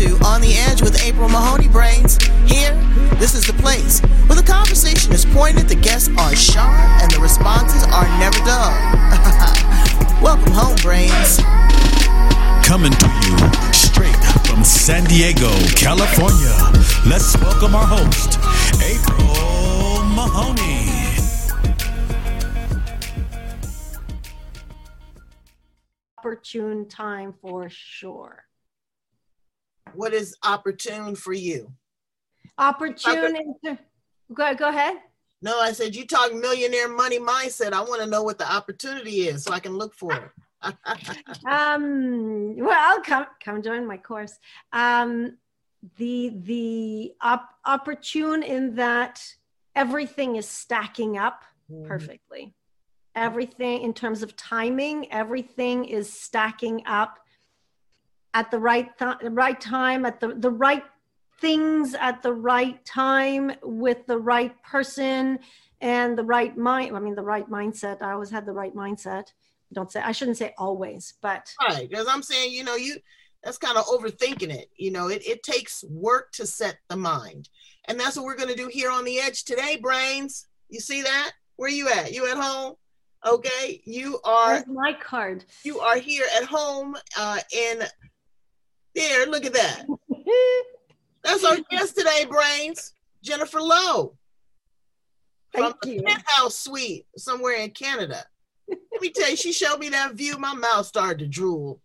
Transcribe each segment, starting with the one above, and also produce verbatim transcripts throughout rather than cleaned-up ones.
to On the Edge with April Mahoney Brains. Here, this is the place where the conversation is pointed, the guests are sharp, and the responses are never dull. Welcome home, Brains. Coming to you straight from San Diego, California. Let's welcome our host, April Mahoney. Opportune time for sure. What is opportune for you? Opportune. Inter- go, go ahead. No, I said you talk millionaire money mindset. I want to know what the opportunity is so I can look for it. um, well, come come join my course. Um, the the op- opportune in that everything is stacking up mm. perfectly. Everything in terms of timing, everything is stacking up at the right th- right time, at the, the right things at the right time with the right person and the right mind. I mean, the right mindset. I always had the right mindset. Don't say, I shouldn't say always, but. Right, because I'm saying, you know, you that's kind of overthinking it. You know, it, it takes work to set the mind. And that's what we're going to do here on The Edge today, Brains. You see that? Where you at? You at home? Okay, you are. Where's my card? You are here at home uh, in there. Look at that. That's our guest today, Brains. Jennifer Lowe. From Thank you. The penthouse suite somewhere in Canada. Let me tell you, she showed me that view. My mouth started to drool.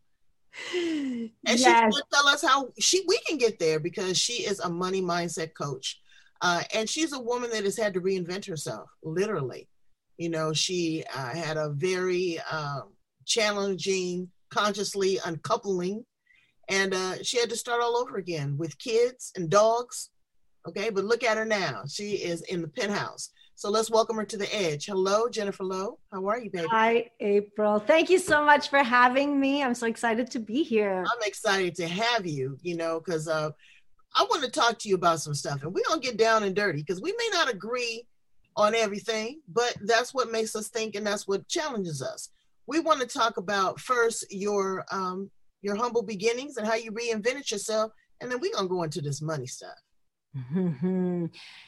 And yes. She's going to tell us how she we can get there because she is a money mindset coach. Uh, and she's a woman that has had to reinvent herself, literally. You know, she uh, had a very uh, challenging, consciously uncoupling, and uh, she had to start all over again with kids and dogs. Okay, but look at her now. She is in the penthouse. So let's welcome her to The Edge. Hello, Jennifer Lowe. How are you, baby? Hi, April. Thank you so much for having me. I'm so excited to be here. I'm excited to have you, you know, because uh, I want to talk to you about some stuff, and we don't get down and dirty because we may not agree on everything, but that's what makes us think, and that's what challenges us. We want to talk about first your um, your humble beginnings and how you reinvented yourself, and then we're gonna go into this money stuff. Mm-hmm.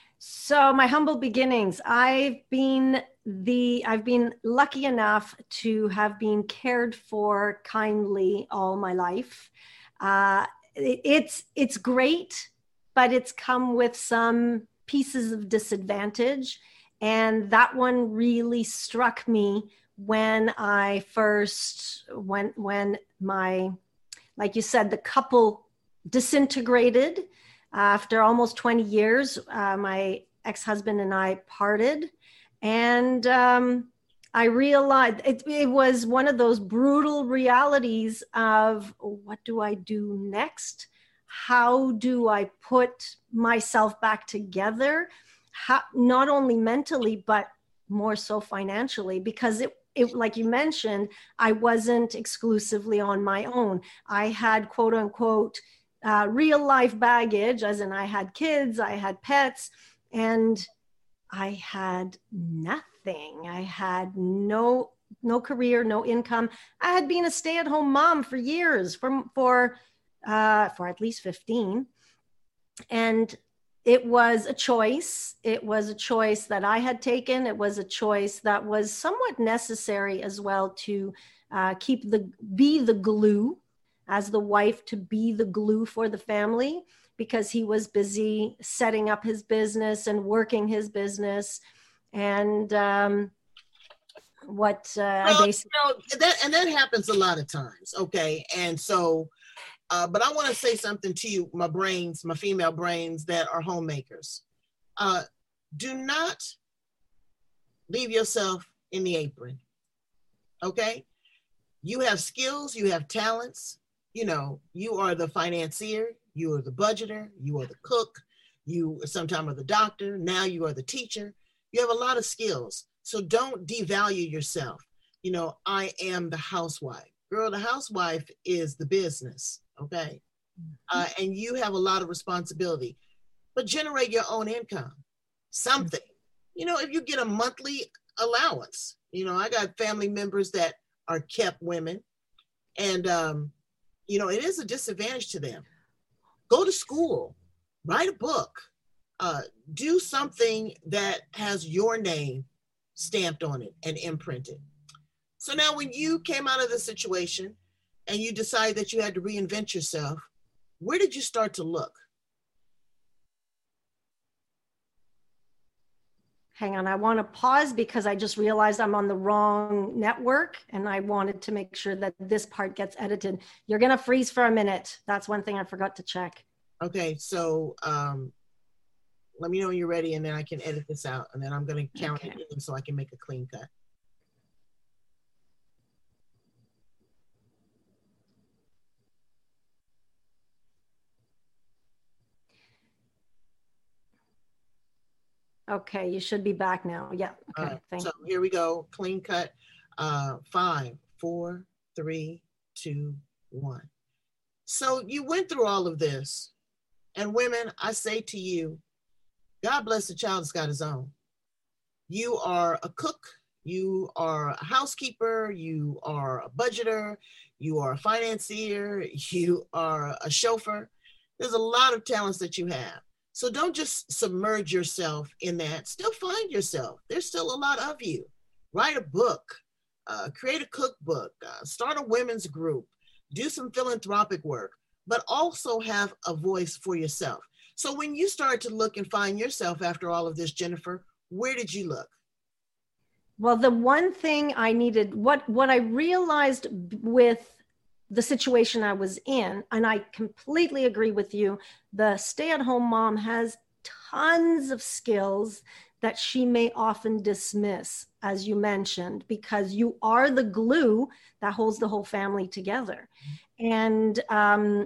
So my humble beginnings, I've been the I've been lucky enough to have been cared for kindly all my life. Uh, it, it's it's great, but it's come with some pieces of disadvantage. And that one really struck me when I first, when, when my, like you said, the couple disintegrated. After almost twenty years, uh, my ex-husband and I parted. And um, I realized it, it was one of those brutal realities of what do I do next? How do I put myself back together? How, not only mentally, but more so financially, because it, it, like you mentioned, I wasn't exclusively on my own. I had quote unquote, uh, real life baggage, as in I had kids, I had pets, and I had nothing. I had no, no career, no income. I had been a stay-at-home mom for years, for, for, uh, for at least fifteen. And it was a choice. It was a choice that I had taken. It was a choice that was somewhat necessary as well to uh, keep the, be the glue as the wife, to be the glue for the family, because he was busy setting up his business and working his business. And um, what uh, well, I basically... You know, that, and that happens a lot of times. Okay. And so, Uh, but I want to say something to you, my brains, my female brains that are homemakers. Uh, do not leave yourself in the apron, okay? You have skills, you have talents. You know, you are the financier, you are the budgeter, you are the cook, you sometimes are the doctor, now you are the teacher. You have a lot of skills, so don't devalue yourself. You know, I am the housewife. Girl, the housewife is the business. Okay. Uh, and you have a lot of responsibility, but generate your own income, something, you know, if you get a monthly allowance, you know, I got family members that are kept women, and, um, you know, it is a disadvantage to them. go to school, write a book, uh, do something that has your name stamped on it and imprinted. So now when you came out of the situation and you decided that you had to reinvent yourself, where did you start to look? Hang on, I want to pause because I just realized I'm on the wrong network and I wanted to make sure that this part gets edited. You're going to freeze for a minute. That's one thing I forgot to check. Okay, so um, let me know when you're ready and then I can edit this out and then I'm going to count okay. it in so I can make a clean cut. Okay, you should be back now. Yeah. Okay. Right, thank so you. Here we go. Clean cut. Uh, five, four, three, two, one. So you went through all of this, and women, I say to you, God bless the child that's got his own. You are a cook. You are a housekeeper. You are a budgeter. You are a financier. You are a chauffeur. There's a lot of talents that you have. So don't just submerge yourself in that. Still find yourself. There's still a lot of you. Write a book, uh, create a cookbook, uh, start a women's group, do some philanthropic work, but also have a voice for yourself. So when you started to look and find yourself after all of this, Jennifer, where did you look? Well, the one thing I needed, what, what I realized with the situation I was in, and I completely agree with you, the stay-at-home mom has tons of skills that she may often dismiss, as you mentioned, because you are the glue that holds the whole family together. And um,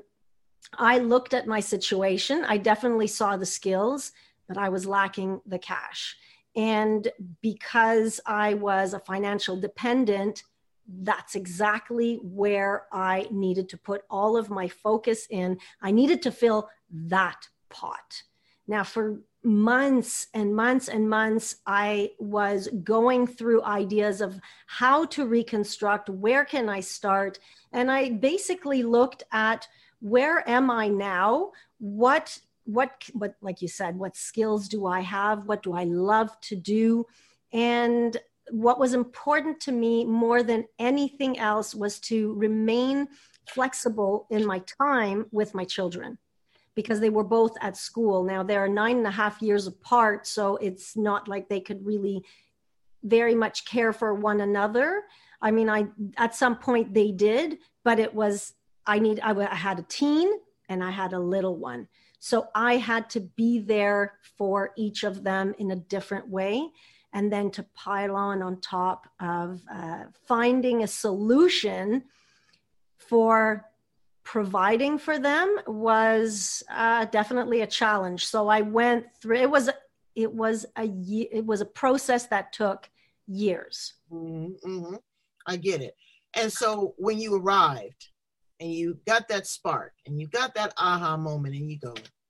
I looked at my situation. I definitely saw the skills, but I was lacking the cash. And because I was a financial dependent, that's exactly where I needed to put all of my focus in. I needed to fill that pot. Now, for months and months and months, I was going through ideas of how to reconstruct, where can I start? And I basically looked at where am I now? What, what, what, like you said, what skills do I have? What do I love to do? And what was important to me more than anything else was to remain flexible in my time with my children, because they were both at school. Now they're nine and a half years apart, so it's not like they could really very much care for one another. I mean, I at some point they did, but it was, I need, I, I had a teen and I had a little one. So I had to be there for each of them in a different way. And then to pile on on top of uh, finding a solution for providing for them was uh, definitely a challenge. So I went through, it was, it was a, it was a process that took years. Mm-hmm, mm-hmm. I get it. And so when you arrived and you got that spark and you got that aha moment and you go,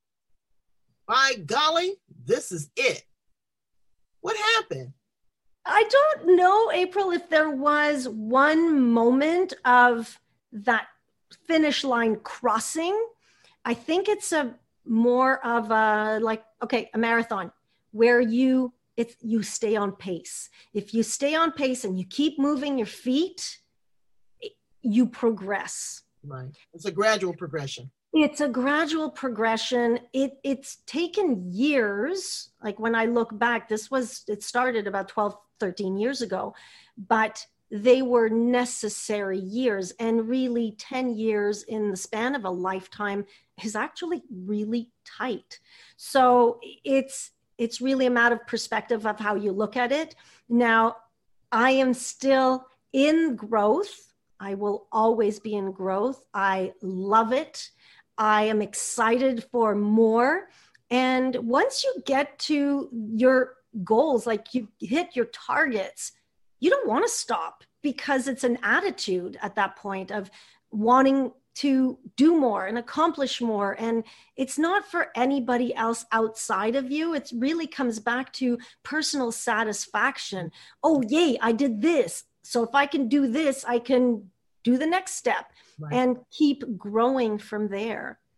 by golly, this is it. What happened? I don't know, April, if there was one moment of that finish line crossing. I think it's a more of a like, okay, a marathon where you, it's, you stay on pace. If you stay on pace and you keep moving your feet, you progress. Right. It's a gradual progression. It's a gradual progression. It, it's taken years. Like when I look back, this was, it started about twelve, thirteen years ago, but they were necessary years, and really ten years in the span of a lifetime is actually really tight. So it's, it's really a matter of perspective of how you look at it. Now, I am still in growth. I will always be in growth. I love it. I am excited for more. And once you get to your goals, like you hit your targets, you don't want to stop, because it's an attitude at that point of wanting to do more and accomplish more. And it's not for anybody else outside of you. It really comes back to personal satisfaction. Oh, yay, I did this. So if I can do this, I can do the next step. Right. And keep growing from there.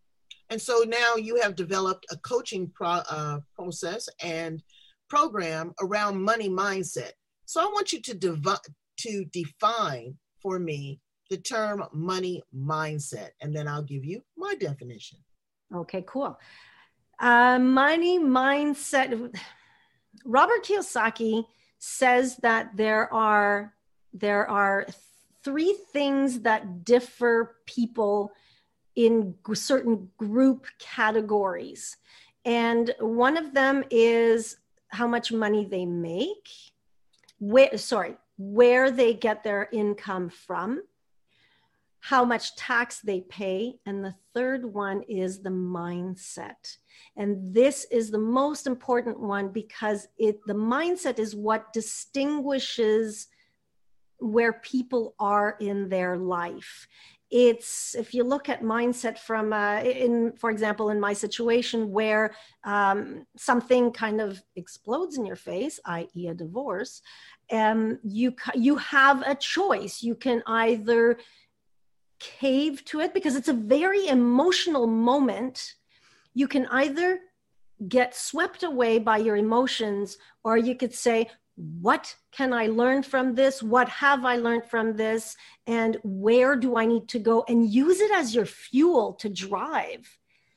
And so now you have developed a coaching pro, uh, process and program around money mindset. So I want you to, dev- to define for me the term money mindset, and then I'll give you my definition. Okay, cool. Uh, money mindset. Robert Kiyosaki says that there are there are three things that differ people in g- certain group categories. And one of them is how much money they make, where, sorry, where they get their income from, how much tax they pay, and the third one is the mindset. And this is the most important one because it the mindset is what distinguishes where people are in their life. It's, if you look at mindset from, uh, in, for example, in my situation where um, something kind of explodes in your face, that is a divorce, um, you, you have a choice. You can either cave to it because it's a very emotional moment. You can either get swept away by your emotions, or you could say, what can I learn from this? What have I learned from this? And where do I need to go? And use it as your fuel to drive.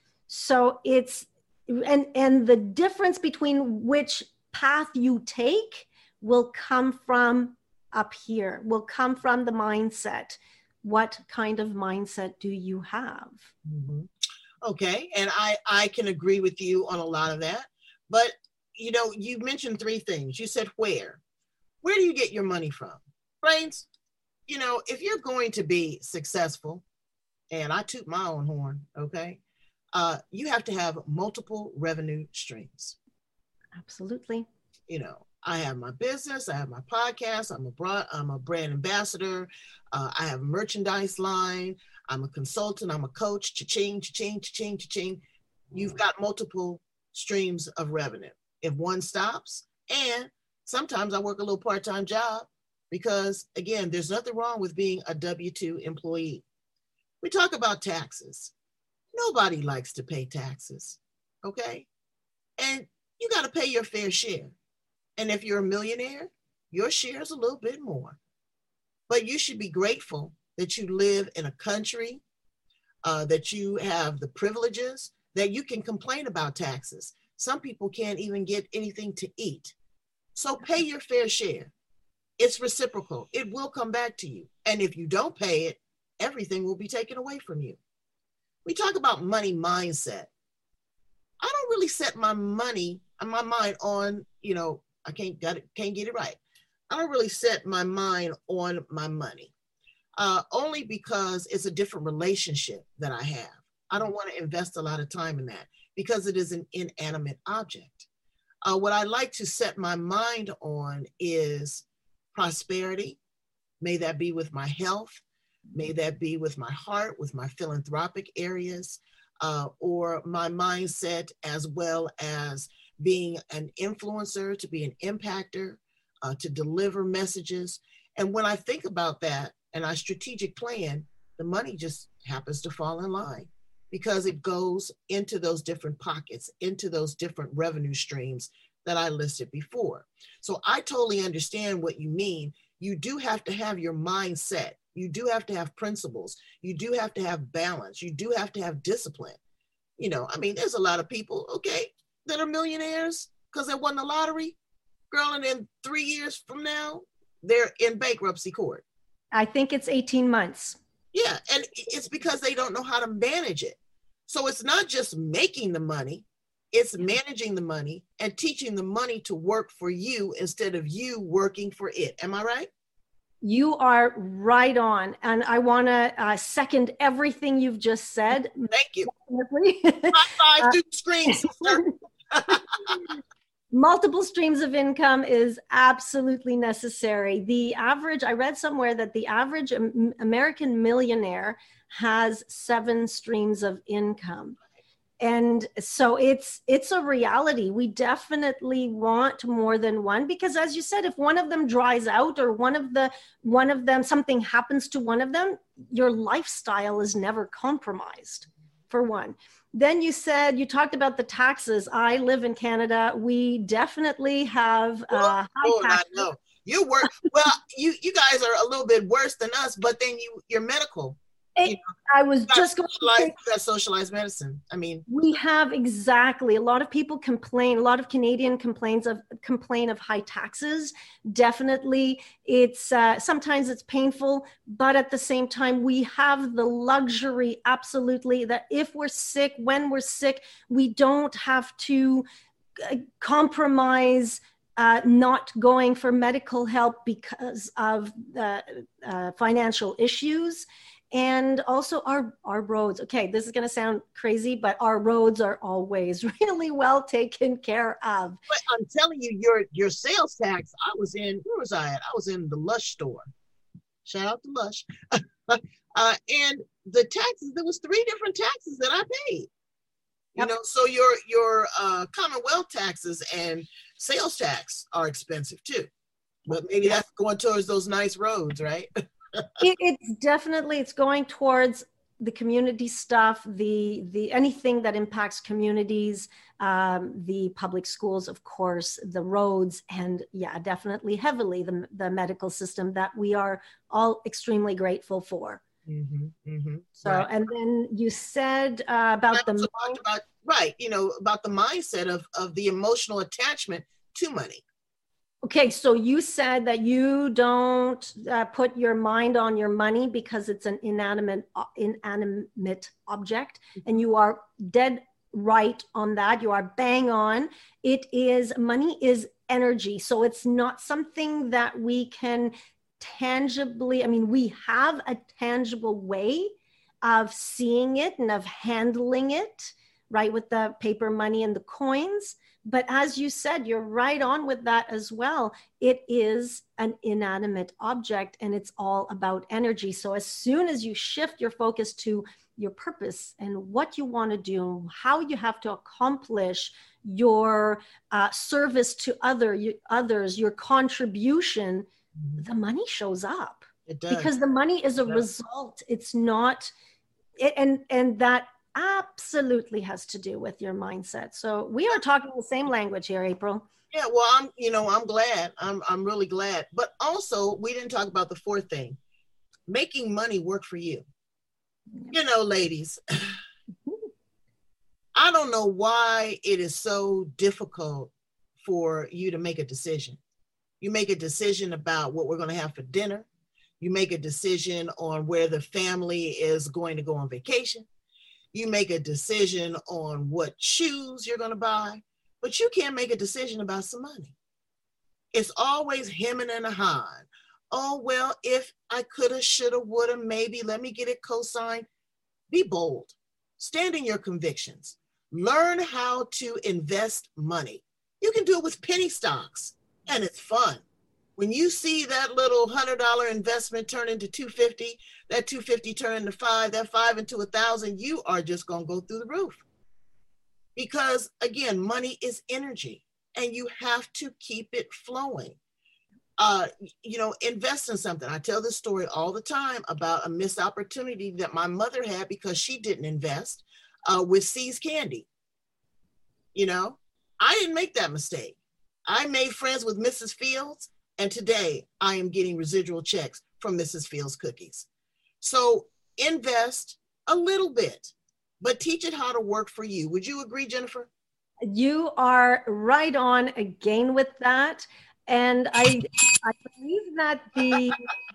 So it's, and, and the difference between which path you take will come from up here, will come from the mindset. What kind of mindset do you have? Mm-hmm. Okay. And I, I can agree with you on a lot of that, but you know, you mentioned three things. You said where. Where do you get your money from? Brains, you know, if you're going to be successful, and I toot my own horn, okay, uh, you have to have multiple revenue streams. Absolutely. You know, I have my business, I have my podcast, I'm a broad, I'm a brand ambassador, uh, I have a merchandise line, I'm a consultant, I'm a coach, cha-ching, cha-ching, cha-ching, cha-ching. You've got multiple streams of revenue. If one stops, and sometimes I work a little part-time job because, again, there's nothing wrong with being a W two employee. We talk about taxes. Nobody likes to pay taxes, okay? And you got to pay your fair share. And if you're a millionaire, your share is a little bit more. But you should be grateful that you live in a country, uh, that you have the privileges, that you can complain about taxes. Some people can't even get anything to eat. So pay your fair share. It's reciprocal. It will come back to you. And if you don't pay it, everything will be taken away from you. We talk about money mindset. I don't really set my money and my mind on, you know, I can't got it, can't get it right. I don't really set my mind on my money, uh, only because it's a different relationship that I have. I don't want to invest a lot of time in that because it is an inanimate object. Uh, what I like to set my mind on is prosperity. May that be with my health. May that be with my heart, with my philanthropic areas, uh, or my mindset, as well as being an influencer, to be an impactor, uh, to deliver messages. And when I think about that and I strategic plan, the money just happens to fall in line, because it goes into those different pockets, into those different revenue streams that I listed before. So I totally understand what you mean. You do have to have your mindset. You do have to have principles. You do have to have balance. You do have to have discipline. You know, I mean, there's a lot of people, okay, that are millionaires because they won the lottery. Girl, and in three years from now, they're in bankruptcy court. I think it's eighteen months. Yeah, and it's because they don't know how to manage it. So it's not just making the money, it's managing the money and teaching the money to work for you instead of you working for it. Am I right? You are right on. And I want to uh, second everything you've just said. Thank you. High five through the screen, sister. Multiple streams of income is absolutely necessary. The average, I read somewhere that the average American millionaire has seven streams of income. And so it's it's a reality. We definitely want more than one, because as you said, if one of them dries out or one of the one of them, something happens to one of them, your lifestyle is never compromised. for one. Then you said, you talked about the taxes. I live in Canada. We definitely have uh, high oh, taxes. I know. You work, well, you, you guys are a little bit worse than us, but then you, you're medical. It, you know, I was just going to say, that socialized medicine. I mean, we have exactly. A lot of people complain. A lot of Canadian complains of complain of high taxes. Definitely, it's uh, sometimes it's painful, but at the same time, we have the luxury, absolutely, that if we're sick, when we're sick, we don't have to uh, compromise. Uh, not going for medical help because of the uh, financial issues. And also our, our roads. Okay, this is going to sound crazy, but our roads are always really well taken care of. But I'm telling you, your your sales tax, I was in, where was I at? I was in the Lush store. Shout out to Lush. uh, and the taxes, there was three different taxes that I paid. You yep. know, so your your uh, Commonwealth taxes and sales tax are expensive too. But maybe yep. that's going towards those nice roads, right? it, it's definitely, it's going towards the community stuff, the the anything that impacts communities, um, the public schools, of course, the roads, and yeah, definitely heavily the, the medical system that we are all extremely grateful for. Mm-hmm, mm-hmm, so, right. And then you said uh, about the about, right, you know, about the mindset of of the emotional attachment to money. Okay, so you said that you don't uh, put your mind on your money because it's an inanimate inanimate object, and you are dead right on that. You are bang on. It is, money is energy, so it's not something that we can tangibly, I mean, we have a tangible way of seeing it and of handling it, right, with the paper money and the coins. But as you said, you're right on with that as well. It is an inanimate object and it's all about energy. So as soon as you shift your focus to your purpose and what you want to do, how you have to accomplish your uh, service to other you, others, your contribution, mm-hmm. the money shows up. It does. Because the money is a result. It's not, it, and and that absolutely has to do with your mindset. So we are talking the same language here, April. Yeah, well, I'm, you know, I'm glad. I'm, I'm really glad. But also, we didn't talk about the fourth thing: making money work for you. You know, ladies, I don't know why it is so difficult for you to make a decision. You make a decision about what we're going to have for dinner. You make a decision on where the family is going to go on vacation. You make a decision on what shoes you're going to buy, but you can't make a decision about some money. It's always hemming and a hawing. Oh, well, if I coulda, shoulda, woulda, maybe, let me get it co-signed. Be bold. Stand in your convictions. Learn how to invest money. You can do it with penny stocks, and it's fun. When you see that little one hundred dollars investment turn into two hundred fifty dollars, that two hundred fifty dollars turn into five, that five into one thousand, you are just going to go through the roof. Because again, money is energy and you have to keep it flowing. Uh, you know, invest in something. I tell this story all the time about a missed opportunity that my mother had because she didn't invest uh, with See's Candy. You know, I didn't make that mistake. I made friends with Missus Fields. And today I am getting residual checks from Missus Fields Cookies. So invest a little bit, but teach it how to work for you. Would you agree, Jennifer? You are right on again with that. And I, I believe that the,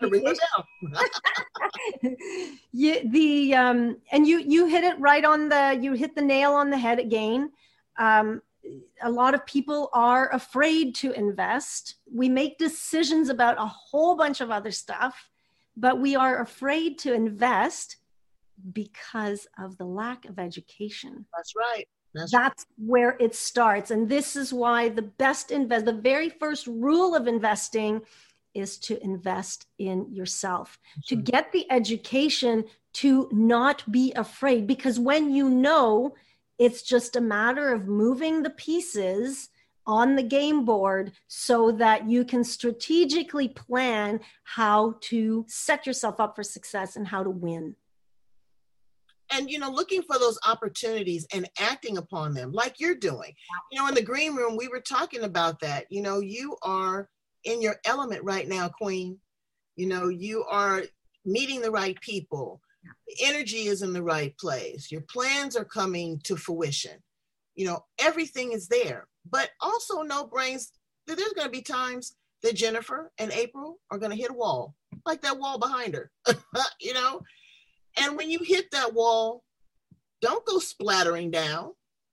you, the um, and you you hit it right on the, you hit the nail on the head again. Um, a lot of people are afraid to invest. We make decisions about a whole bunch of other stuff, but we are afraid to invest because of the lack of education. That's right. That's, That's right. Where it starts. And this is why the best invest, the very first rule of investing is to invest in yourself, That's to right. get the education to not be afraid. Because when you know, it's just a matter of moving the pieces on the game board so that you can strategically plan how to set yourself up for success and how to win. and, you know, looking for those opportunities and acting upon them like you're doing. You know, in the green room, we were talking about that. You know, you are in your element right now, Queen. You know, you are meeting the right people. The energy is in the right place. Your plans are coming to fruition. You know, everything is there. But also know, Brains, that there's going to be times that Jennifer and April are going to hit a wall, like that wall behind her, you know? And when you hit that wall, don't go splattering down.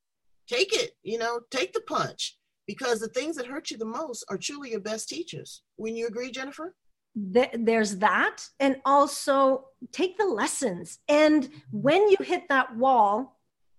Take it, you know, take the punch, because the things that hurt you the most are truly your best teachers. Wouldn't you agree, Jennifer? There's that. And also take the lessons. And when you hit that wall,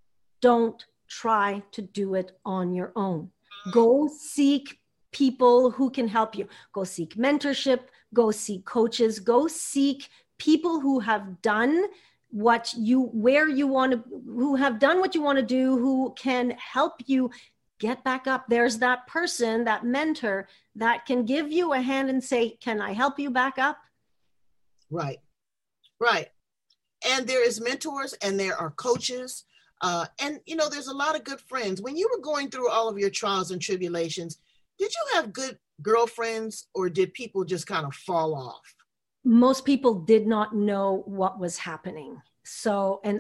don't try to do it on your own. Go seek people who can help you. Go seek mentorship, go seek coaches, go seek people who have done what you, where you want to, who have done what you want to do, who can help you get back up. There's that person, that mentor that can give you a hand and say, can I help you back up? Right, right. And there is mentors and there are coaches. Uh, and, you know, there's a lot of good friends. When you were going through all of your trials and tribulations, did you have good girlfriends, or did people just kind of fall off? Most people did not know what was happening. So, and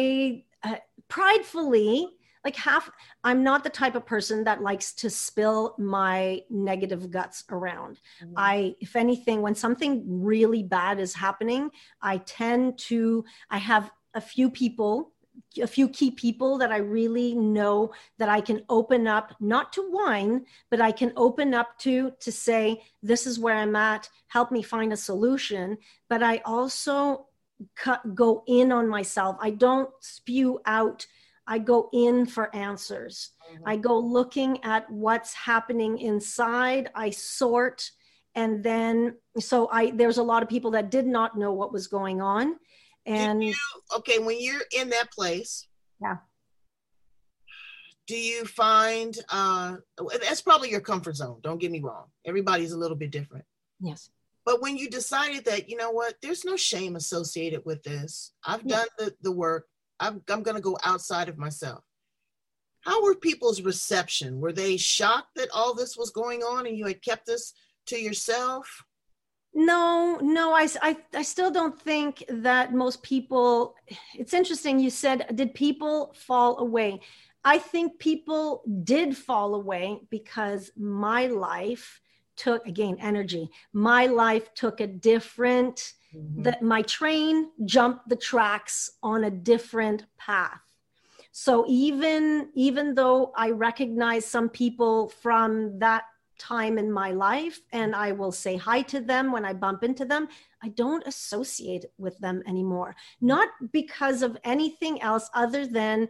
I uh, pridefully, like half, I'm not the type of person that likes to spill my negative guts around. Mm-hmm. I, if anything, when something really bad is happening, I tend to, I have a few people, a few key people that I really know that I can open up, not to whine, but I can open up to, to say, this is where I'm at, help me find a solution. But I also cut, go in on myself. I don't spew out. I go in for answers. Mm-hmm. I go looking at what's happening inside. I sort. And then, so I, there's a lot of people that did not know what was going on. And you, okay, when you're in that place, yeah, do you find, uh, that's probably your comfort zone. Don't get me wrong. Everybody's a little bit different. Yes. But when you decided that, you know what, there's no shame associated with this. I've yeah. done the, the work. I'm, I'm going to go outside of myself. How were people's reception? Were they shocked that all this was going on and you had kept this to yourself? No, no, I, I, I still don't think that most people, it's interesting. You said, did people fall away? I think people did fall away because my life took, again, energy. My life took a different, mm-hmm. that my train jumped the tracks on a different path. So even, even though I recognize some people from that time in my life, and I will say hi to them when I bump into them, I don't associate with them anymore. Not because of anything else other than,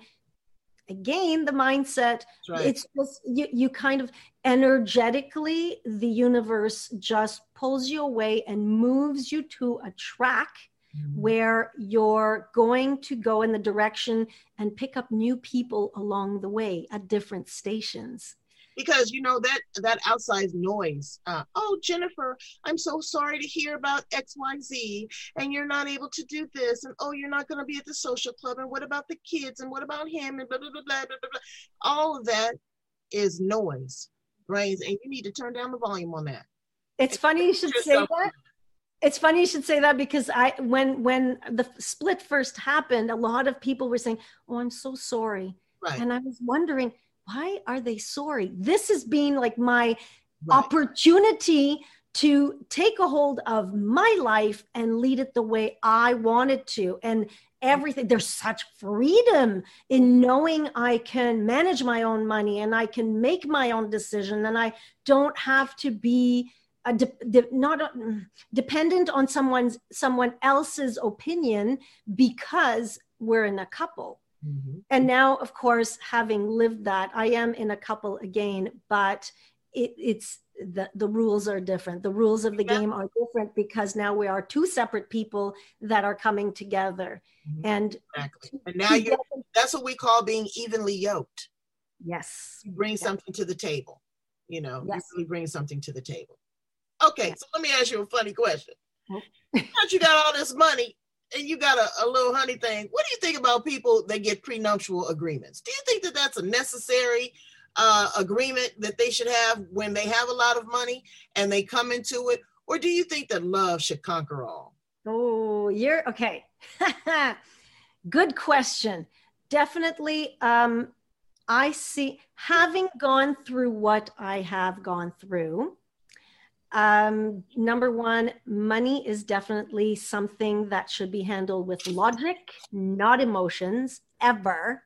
again, the mindset. Right. It's just, you, you kind of energetically, the universe just pulls you away and moves you to a track mm-hmm. where you're going to go in the direction and pick up new people along the way at different stations. Because, you know, that that outside noise, uh, oh, Jennifer, I'm so sorry to hear about X Y Z, and you're not able to do this, and oh, you're not going to be at the social club, and what about the kids, and what about him, and blah, blah, blah, blah, blah, blah. All of that is noise, Brains, and you need to turn down the volume on that. It's and funny you should say that. It's funny you should say that, because I, when when the split first happened, a lot of people were saying, oh, I'm so sorry. Right. And I was wondering, why are they sorry? This has been like my right. opportunity to take a hold of my life and lead it the way I wanted to. And everything, there's such freedom in knowing I can manage my own money and I can make my own decision, and I don't have to be a de- de- not a, dependent on someone's someone else's opinion because we're in a couple. Mm-hmm. And now, of course, having lived that, I am in a couple again, but it, it's the, the rules are different. The rules of the yeah. game are different because now we are two separate people that are coming together. Mm-hmm. And, exactly. and now you that's what we call being evenly yoked. Yes. You bring yes. something to the table, you know, yes. you really bring something to the table. Okay, yes. So let me ask you a funny question. Oh. You got all this money and you got a, a little honey thing. What do you think about people that get prenuptial agreements? Do you think that that's a necessary uh, agreement that they should have when they have a lot of money and they come into it? Or do you think that love should conquer all? Oh, you're okay. Good question. Definitely. Um, I see, having gone through what I have gone through, um, number one, money is definitely something that should be handled with logic, not emotions, ever.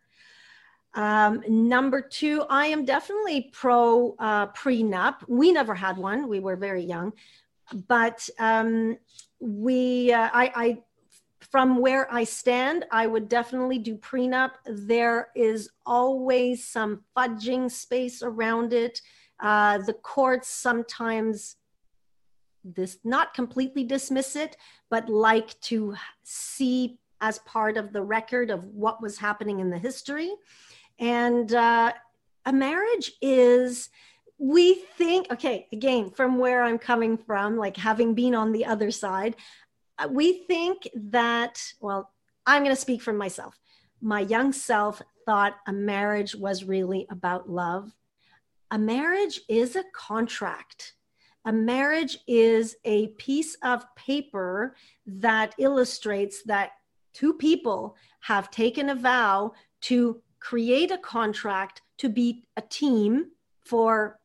Um, number two, I am definitely pro uh, prenup. We never had one. We were very young. But um, we, uh, I, I, from where I stand, I would definitely do prenup. There is always some fudging space around it. Uh, the courts sometimes this not completely dismiss it, but like to see as part of the record of what was happening in the history. And uh, a marriage is, we think, okay, again, from where I'm coming from, like having been on the other side, we think that, well, I'm going to speak for myself. My young self thought a marriage was really about love. A marriage is a contract. A marriage is a piece of paper that illustrates that two people have taken a vow to create a contract to be a team for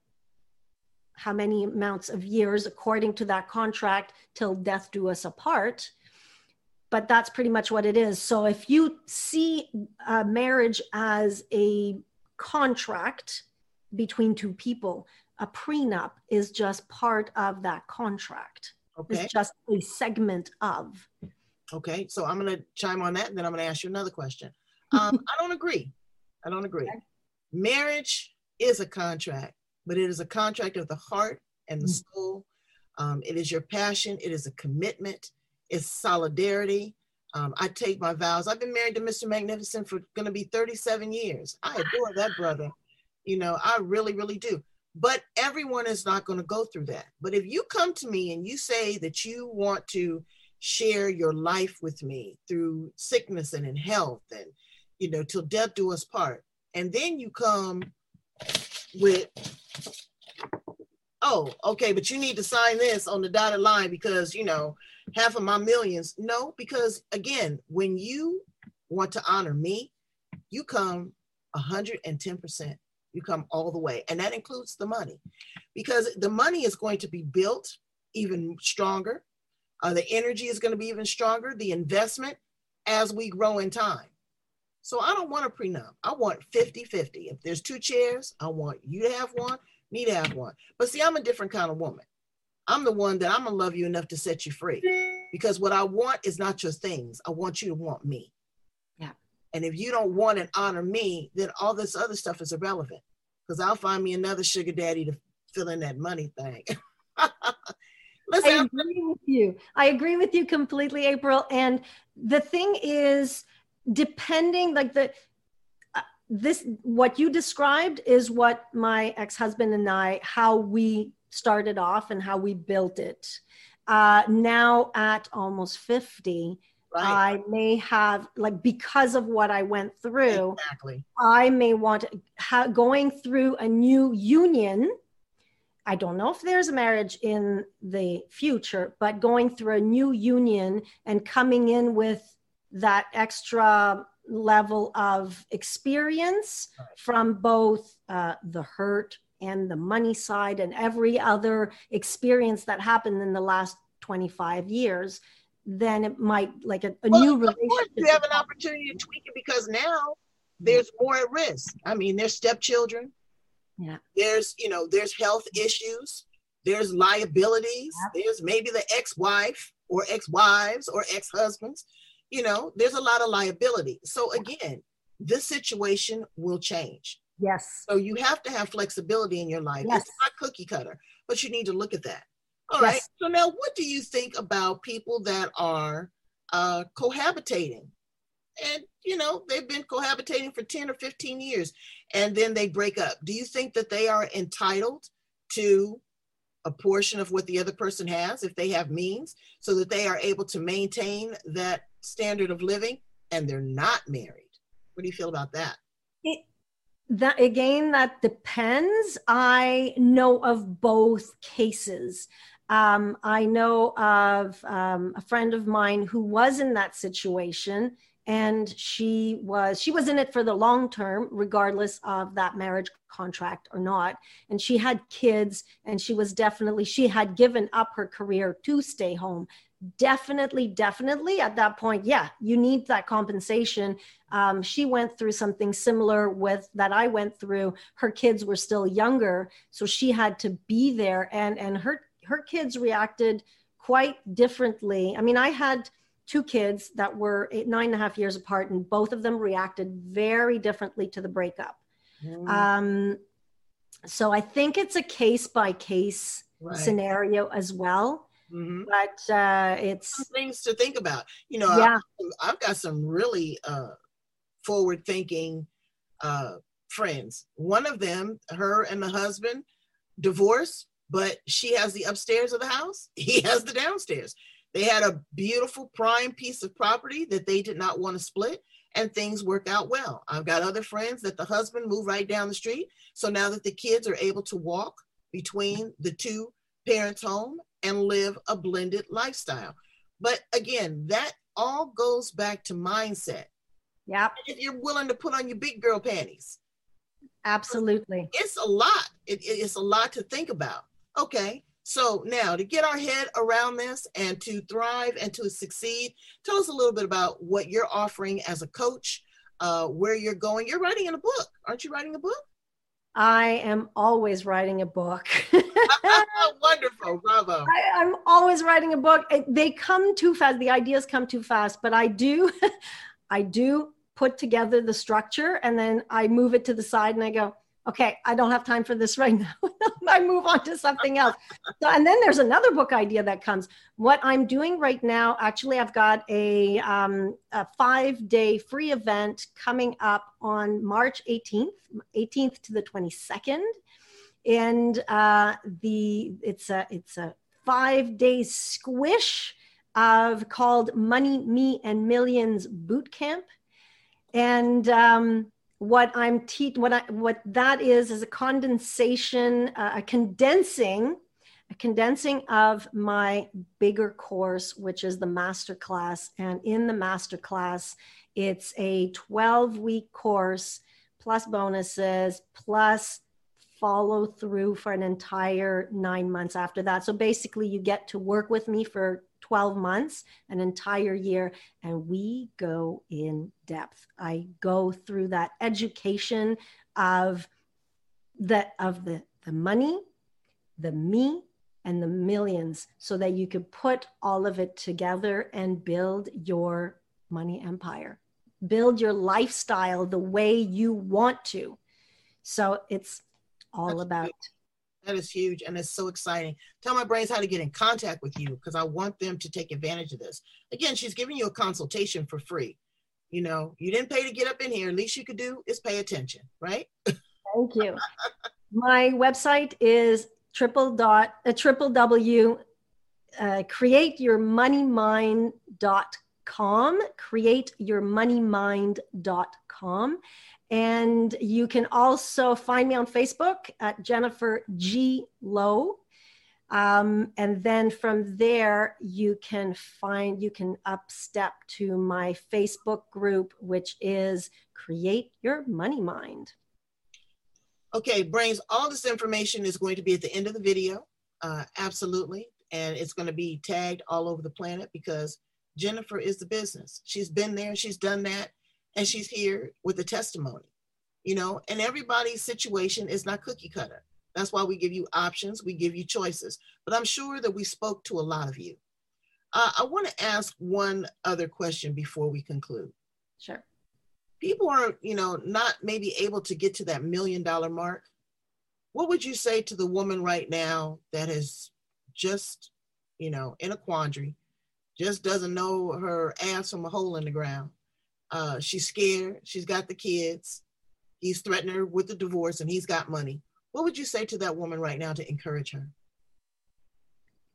how many amounts of years according to that contract till death do us apart. But that's pretty much what it is. So if you see a marriage as a contract between two people, a prenup is just part of that contract. Okay. It's just a segment of. Okay, so I'm going to chime on that, and then I'm going to ask you another question. Um, I don't agree. I don't agree. Okay. Marriage is a contract, but it is a contract of the heart and the mm-hmm. soul. Um, it is your passion. It is a commitment. It's solidarity. Um, I take my vows. I've been married to Mister Magnificent for going to be thirty-seven years. I adore that brother. You know, I really, really do. But everyone is not going to go through that. But if you come to me and you say that you want to share your life with me through sickness and in health and, you know, till death do us part, and then you come with, oh, okay, but you need to sign this on the dotted line because, you know, half of my millions. No, because again, when you want to honor me, you come one hundred ten percent. You come all the way. And that includes the money, because the money is going to be built even stronger. Uh, the energy is going to be even stronger, the investment as we grow in time. So I don't want a prenup. I want fifty fifty. If there's two chairs, I want you to have one, me to have one. But see, I'm a different kind of woman. I'm the one that I'm going to love you enough to set you free, because what I want is not your things. I want you to want me. Yeah. And if you don't want and honor me, then all this other stuff is irrelevant, because I'll find me another sugar daddy to fill in that money thing. Listen, I agree with you. I agree with you completely, April. And the thing is, depending, like the, uh, this, what you described is what my ex-husband and I, how we started off and how we built it. Uh, now at almost fifty, right. I may have, like, because of what I went through, exactly. I may want to, ha- going through a new union. I don't know if there's a marriage in the future, but going through a new union and coming in with that extra level of experience right. from both uh, the hurt and the money side and every other experience that happened in the last twenty-five years, then it might, like a, a well, new of relationship. Course you have an opportunity to tweak it, because now there's more at risk. I mean, there's stepchildren. Yeah. There's, you know, there's health issues. There's liabilities. Yep. There's maybe the ex-wife or ex-wives or ex-husbands. You know, there's a lot of liability. So again, this situation will change. Yes. So you have to have flexibility in your life. Yes. It's not cookie cutter, but you need to look at that. All yes. right. So now, what do you think about people that are uh, cohabitating? And, you know, they've been cohabitating for ten or fifteen years, and then they break up. Do you think that they are entitled to a portion of what the other person has if they have means, so that they are able to maintain that standard of living and they're not married. What do you feel about that? It, that again, that depends. I know of both cases. Um, I know of um, a friend of mine who was in that situation, and she was she was in it for the long term, regardless of that marriage contract or not. And she had kids, and she was definitely she had given up her career to stay home. Definitely, definitely at that point, yeah, you need that compensation. Um, she went through something similar with that I went through. Her kids were still younger, so she had to be there, and and her her kids reacted quite differently. I mean, I had two kids that were eight, nine and a half years apart, and both of them reacted very differently to the breakup. Mm. Um, so I think it's a case by case scenario as well. Mm-hmm. But uh, it's some things to think about. You know, yeah. I've, I've got some really uh, forward thinking uh, friends. One of them, her and the husband divorced, but she has the upstairs of the house. He has the downstairs. They had a beautiful prime piece of property that they did not want to split, and things work out well. I've got other friends that the husband moved right down the street. So now that the kids are able to walk between the two parents' home and live a blended lifestyle. But again, that all goes back to mindset. Yeah. If you're willing to put on your big girl panties. Absolutely. It's a lot. It, it's a lot to think about. Okay. So now to get our head around this and to thrive and to succeed, tell us a little bit about what you're offering as a coach, uh, where you're going. You're writing in a book. Aren't you writing a book? I am always writing a book. Wonderful. Bravo. I, I'm always writing a book. They come too fast. The ideas come too fast, but I do, I do put together the structure, and then I move it to the side and I go, okay, I don't have time for this right now. I move on to something else. So, and then there's another book idea that comes. What I'm doing right now, actually, I've got a, um, a five-day free event coming up on March eighteenth, eighteenth to the twenty-second. And uh, the it's a it's a five-day squish of called Money, Me, and Millions Boot Camp. And um, what I'm te- what I what that is is a condensation, uh, a condensing, a condensing of my bigger course, which is the masterclass. And in the masterclass, it's a twelve-week course plus bonuses plus follow through for an entire nine months after that. So basically, you get to work with me for twelve months, an entire year, and we go in depth. I go through that education of the, of the, the money, the me, and the millions, so that you could put all of it together and build your money empire, build your lifestyle the way you want to. So it's all That's about huge. That is huge, and it's so exciting. Tell my brains how to get in contact with you, because I want them to take advantage of this. Again, she's giving you a consultation for free. You know, you didn't pay to get up in here. Least you could do is pay attention, right? Thank you. My website is triple dot uh, triple w uh, create your money mind dot com, create your money mind dot com. And you can also find me on Facebook at Jennifer G. Lowe. Um, and then from there, you can find, you can up step to my Facebook group, which is Create Your Money Mind. Okay, Brains, all this information is going to be at the end of the video. Uh, absolutely. And it's going to be tagged all over the planet, because Jennifer is the business. She's been there, she's done that. And she's here with a testimony, you know, and everybody's situation is not cookie cutter. That's why we give you options, we give you choices. But I'm sure that we spoke to a lot of you. Uh, I want to ask one other question before we conclude. Sure. People are, you know, not maybe able to get to that million dollar mark. What would you say to the woman right now that is just, you know, in a quandary, just doesn't know her ass from a hole in the ground? Uh, she's scared. She's got the kids. He's threatened her with the divorce, and he's got money. What would you say to that woman right now to encourage her?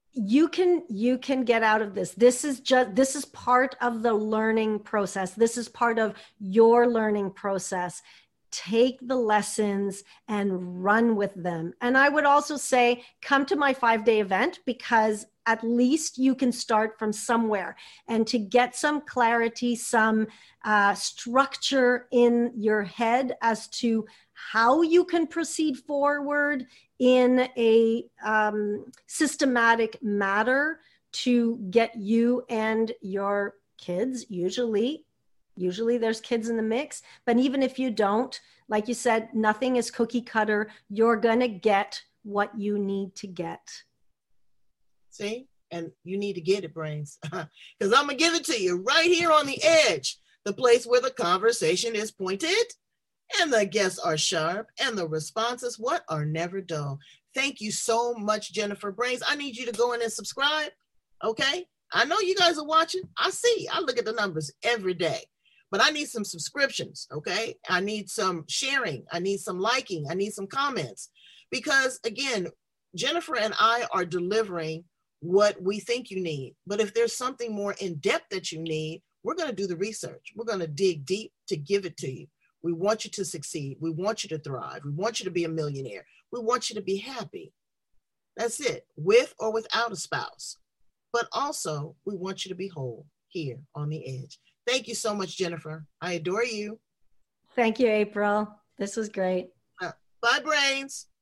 you can you can get out of this. This is just this is part of the learning process. This is part of your learning process. Take the lessons and run with them. And I would also say, come to my five-day event, because at least you can start from somewhere, and to get some clarity, some uh, structure in your head as to how you can proceed forward in a um, systematic manner to get you and your kids, usually, usually there's kids in the mix, but even if you don't, like you said, nothing is cookie cutter. You're gonna get what you need to get. See, and you need to get it, Brains, because I'm gonna give it to you right here on the edge, the place where the conversation is pointed and the guests are sharp and the responses, what, are never dull. Thank you so much, Jennifer Brains. I need you to go in and subscribe, okay? I know you guys are watching. I see, I look at the numbers every day, but I need some subscriptions, okay? I need some sharing. I need some liking. I need some comments, because again, Jennifer and I are delivering what we think you need. But if there's something more in depth that you need, we're going to do the research. We're going to dig deep to give it to you. We want you to succeed. We want you to thrive. We want you to be a millionaire. We want you to be happy. That's it, with or without a spouse. But also, we want you to be whole here on the edge. Thank you so much, Jennifer. I adore you. Thank you, April. This was great. Uh, bye, Brains.